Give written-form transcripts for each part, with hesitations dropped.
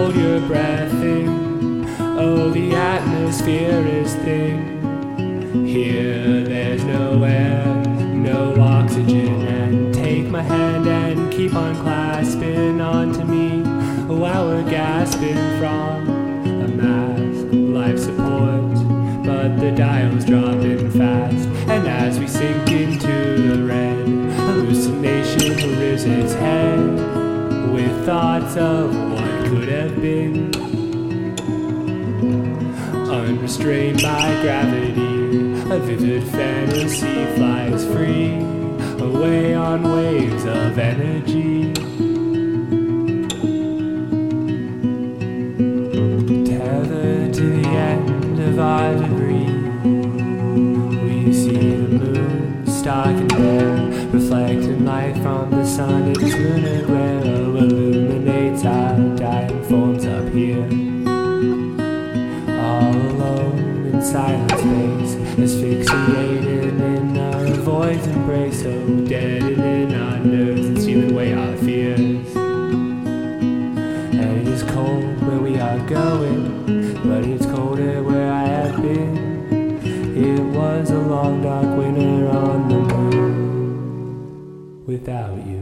hold your breath in. Oh, the atmosphere is thin. Here there's no air, no oxygen. And take my hand and keep on clasping onto me while we're gasping from a mask, life support. But the dial's dropping fast, and as we sink into the red, hallucination rears its head with thoughts of what could have been. Unrestrained by gravity, a vivid fantasy flies free, away on waves of energy. Tethered to the end of our debris, we see the moon stark and bare, reflecting light from the sun. Its lunar glare illuminates our dying forms up here, all alone in silent space, asphyxiated in our void's embrace, so deadening our nerves and stealing away our fears. And it is cold where we are going, but it's colder where I have been. It was a long dark winter on the moon without you.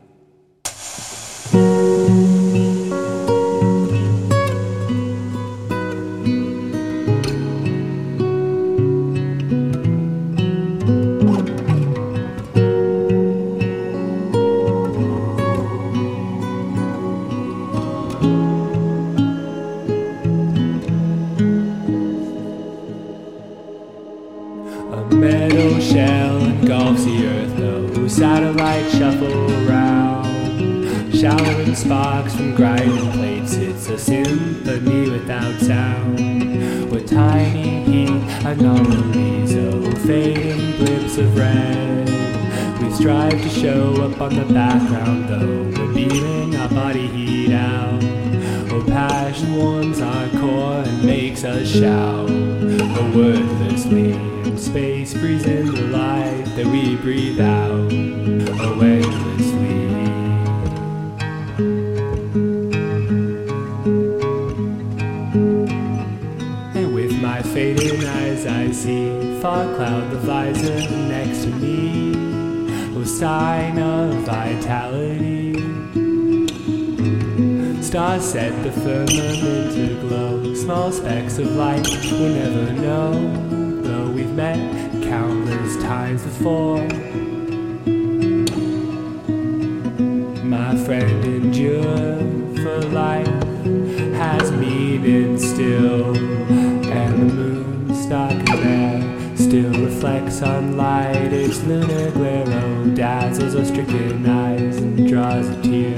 A metal shell engulfs the earth, though satellites shuffle round, showering sparks from grinding plates. It's a symphony without sound. We're tiny heat anomalies, oh, fading blips of red. We strive to show up on the background, though we're beating our body heat out. Oh, passion warms our core and makes us shout. Oh, wordlessly in space, breathing the light that we breathe out. Oh, endlessly. And with my fading eyes I see fog cloud the visor next to me. Oh, sign of vitality. Stars set the firmament aglow. Small specks of light we'll never know, though we've met countless times before. My friend, endure, for life has meaning still, and the moon stark and bare still reflects sunlight. Its lunar glare, oh, dazzles our stricken eyes and draws a tear.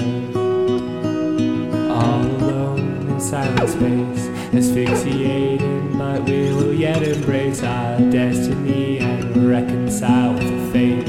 All alone in silent space, asphyxiating, but we will yet embrace our destiny and reconcile with the fate.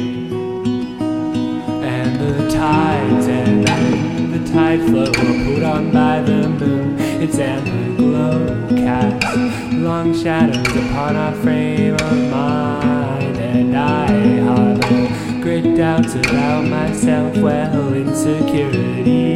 And the tides and then the tide flow are pulled on by the moon. Its amber glow casts long shadows upon our frame of mind, and I harbor great doubts about myself. Well, insecurity